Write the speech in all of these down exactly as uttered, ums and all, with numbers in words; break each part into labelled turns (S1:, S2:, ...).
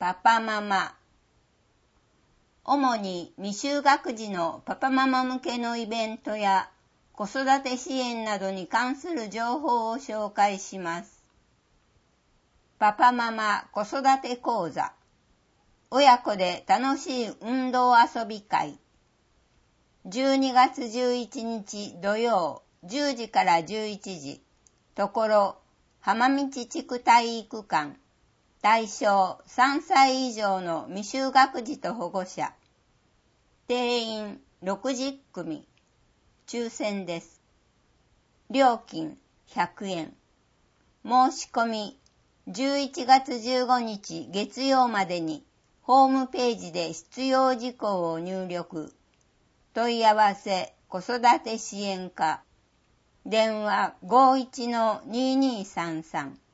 S1: パパママ。主に未就学児のパパママ向けのイベントや子育て支援などに関する情報を紹介します。パパママ子育て講座。親子で楽しい運動遊び会。じゅうにがつじゅういちにち土曜じゅうじからじゅういちじ。ところ浜道地区体育館。対象さんさい以上の未就学児と保護者。定員ろくじゅっくみ。抽選です。料金ひゃくえん。申し込みじゅういちがつじゅうごにち月曜までにホームページで必要事項を入力。問い合わせ子育て支援課。電話 ごいちのににさんさん。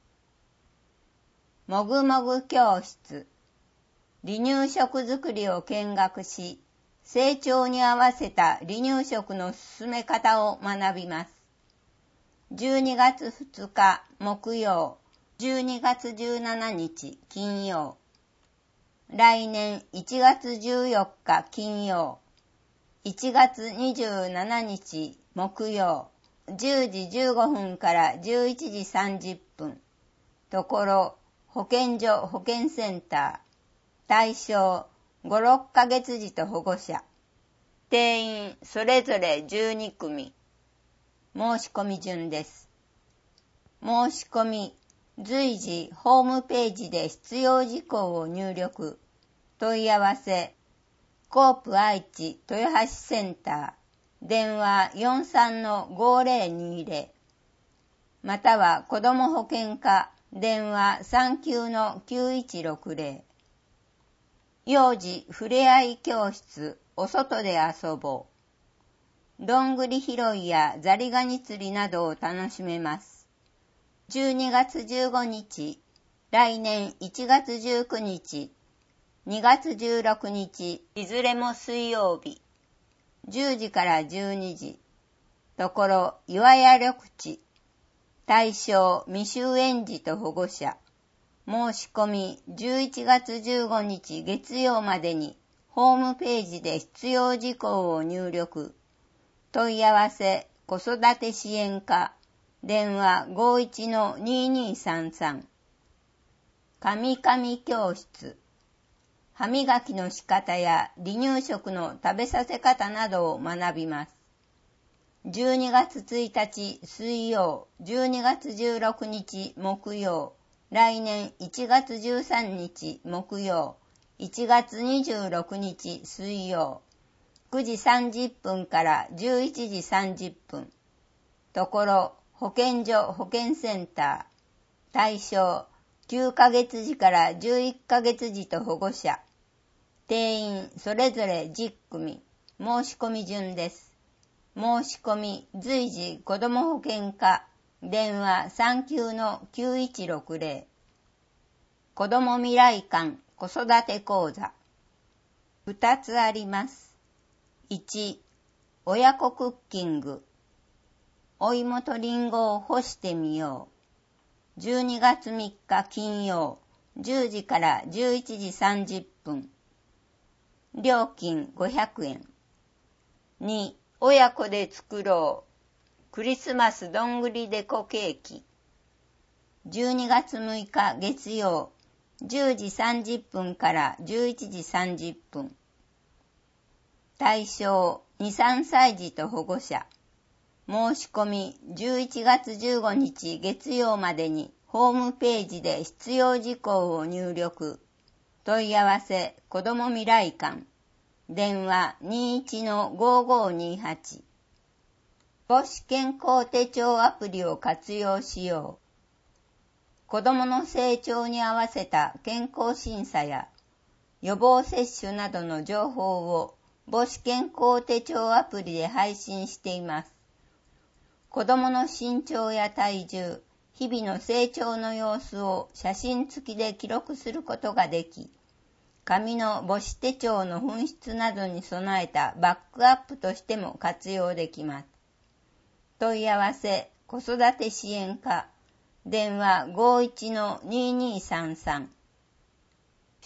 S1: もぐもぐ教室。離乳食作りを見学し、成長に合わせた離乳食の進め方を学びます。じゅうにがつふつか木曜、じゅうにがつじゅうしちにち金曜。来年いちがつじゅうよっか金曜。いちがつにじゅうしちにち木曜。じゅうじじゅうごふんからじゅういちじさんじゅっぷん。ところ、保健所保健センター。対象ご、ろっかげつ児と保護者。定員それぞれじゅうにくみ。申し込み順です。申し込み、随時ホームページで必要事項を入力。問い合わせ、コープ愛知豊橋センター。電話 よんさんのごぜろにぜろ。または子ども保健課。電話 さんきゅうのきゅういちろくぜろ。幼児ふれあい教室、お外で遊ぼう。どんぐり拾いやザリガニ釣りなどを楽しめます。じゅうにがつじゅうごにち、来年いちがつじゅうくにち、にがつじゅうろくにち、いずれも水曜日。じゅうじからじゅうにじ。ところ、岩屋緑地。対象未就園児と保護者。申し込みじゅういちがつじゅうごにち月曜までにホームページで必要事項を入力。問い合わせ子育て支援課。電話 ごいちのににさんさん。かみかみ教室。歯磨きの仕方や離乳食の食べさせ方などを学びます。じゅうにがつついたち水曜、じゅうにがつじゅうろくにち木曜、来年いちがつじゅうさんにち木曜、いちがつにじゅうろくにち水曜、くじさんじゅっぷんからじゅういちじさんじゅっぷん。ところ、保健所保健センター。対象きゅうかげつ児からじゅういっかげつ児と保護者。定員それぞれじゅっくみ。申し込み順です。申し込み随時子ども保健課。電話 さんきゅうのきゅういちろくぜろ。子ども未来館子育て講座。ふたつあります。いち、親子クッキング。お芋とりんごを干してみよう。じゅうにがつみっか金曜、じゅうじからじゅういちじさんじゅっぷん。料金ごひゃくえん。に、親子で作ろう。クリスマスどんぐりデコケーキ。じゅうにがつむいか月曜、じゅうじさんじゅっぷんからじゅういちじさんじゅっぷん。対象に、さんさい児と保護者。申し込みじゅういちがつじゅうごにち月曜までにホームページで必要事項を入力。問い合わせ子ども未来館。電話 にいちのごごにはち。母子健康手帳アプリを活用しよう。子どもの成長に合わせた健康審査や予防接種などの情報を母子健康手帳アプリで配信しています。子どもの身長や体重、日々の成長の様子を写真付きで記録することができ、紙の母子手帳の紛失などに備えたバックアップとしても活用できます。問い合わせ子育て支援課。電話 ごいちのににさんさん。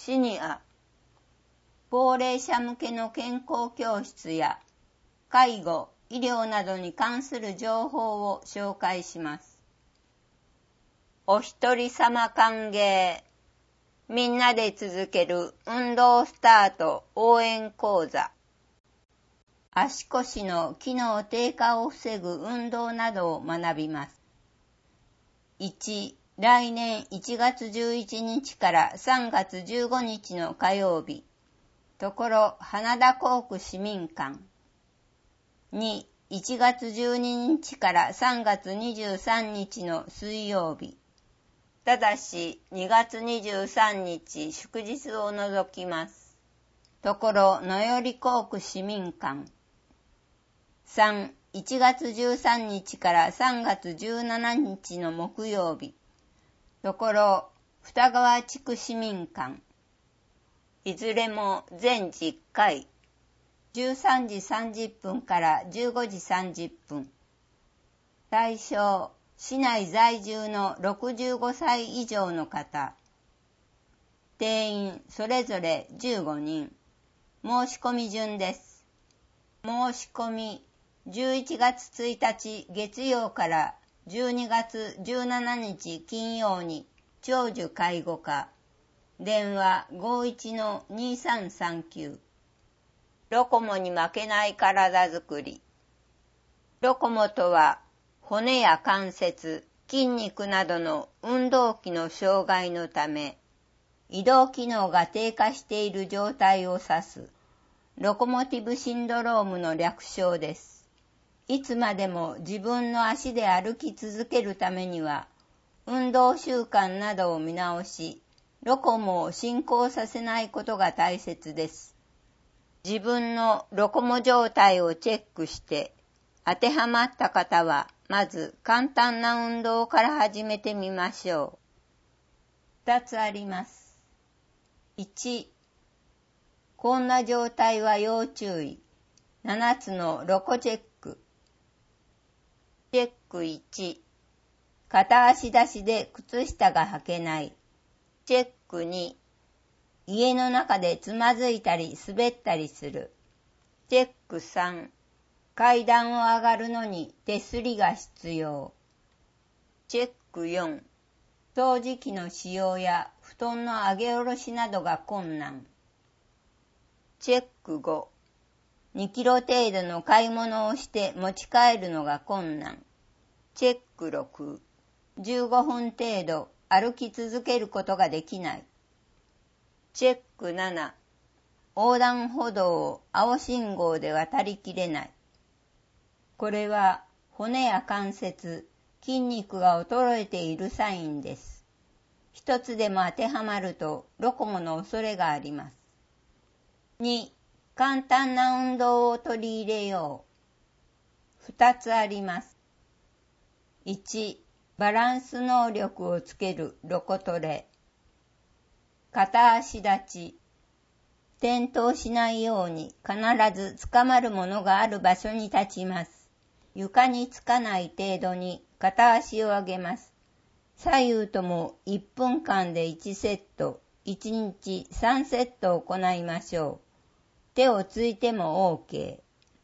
S1: シニア、高齢者向けの健康教室や介護、医療などに関する情報を紹介します。お一人様歓迎、みんなで続ける運動スタート応援講座。足腰の機能低下を防ぐ運動などを学びます。いち、来年いちがつじゅういちにちからさんがつじゅうごにちの火曜日、ところ花田校区市民館。に、いちがつじゅうににちからさんがつにじゅうさんにちの水曜日。ただしにがつにじゅうさんにち祝日を除きます。ところ野寄校区市民館。さん、いちがつじゅうさんにちからさんがつじゅうしちにちの木曜日。ところ二川地区市民館。いずれも全じゅっかい。じゅうさんじさんじゅっぷんからじゅうごじさんじゅっぷん。対象、市内在住のろくじゅうごさい以上の方。定員それぞれじゅうごにん。申し込み順です。申し込みじゅういちがつついたち月曜からじゅうにがつじゅうしちにち金曜に長寿介護課。電話 ごいちのにさんさんきゅう。ロコモに負けない体づくり。ロコモとは骨や関節、筋肉などの運動器の障害のため、移動機能が低下している状態を指す、ロコモティブシンドロームの略称です。いつまでも自分の足で歩き続けるためには、運動習慣などを見直し、ロコモを進行させないことが大切です。自分のロコモ状態をチェックして、当てはまった方は、まず簡単な運動から始めてみましょう。ふたつあります。いち、こんな状態は要注意。ななつのロコチェック。チェックいち、片足出しで靴下が履けない。チェックに、家の中でつまずいたり滑ったりする。チェックさん、階段を上がるのに手すりが必要。チェックよん、掃除機の使用や布団の上げ下ろしなどが困難。チェックご、にキロ程度の買い物をして持ち帰るのが困難。チェックろく、じゅうごふん程度歩き続けることができない。チェックなな、横断歩道を青信号で渡りきれない。これは骨や関節、筋肉が衰えているサインです。一つでも当てはまるとロコモの恐れがあります。に、簡単な運動を取り入れよう。二つあります。いち、バランス能力をつけるロコトレ。片足立ち。転倒しないように必ず捕まるものがある場所に立ちます。床につかない程度に片足を上げます。左右ともいっぷんかんでいちセット、いちにちさんセット行いましょう。手をついても OK。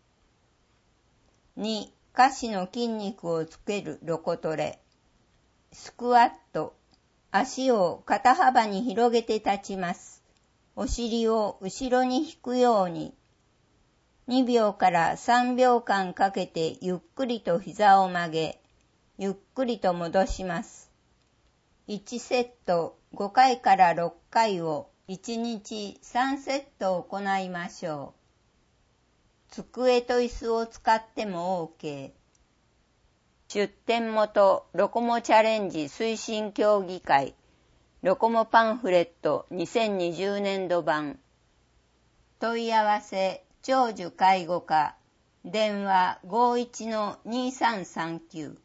S1: に、下肢の筋肉をつけるロコトレ。スクワット。足を肩幅に広げて立ちます。お尻を後ろに引くように。にびょうからさんびょうかんかけてゆっくりと膝を曲げ、ゆっくりと戻します。いちセットごかいからろっかいをいちにちさんセット行いましょう。机と椅子を使っても OK。出展元ロコモチャレンジ推進協議会ロコモパンフレットにせんにじゅうねんど版。問い合わせ長寿介護課電話 ごいちのにさんさんきゅう。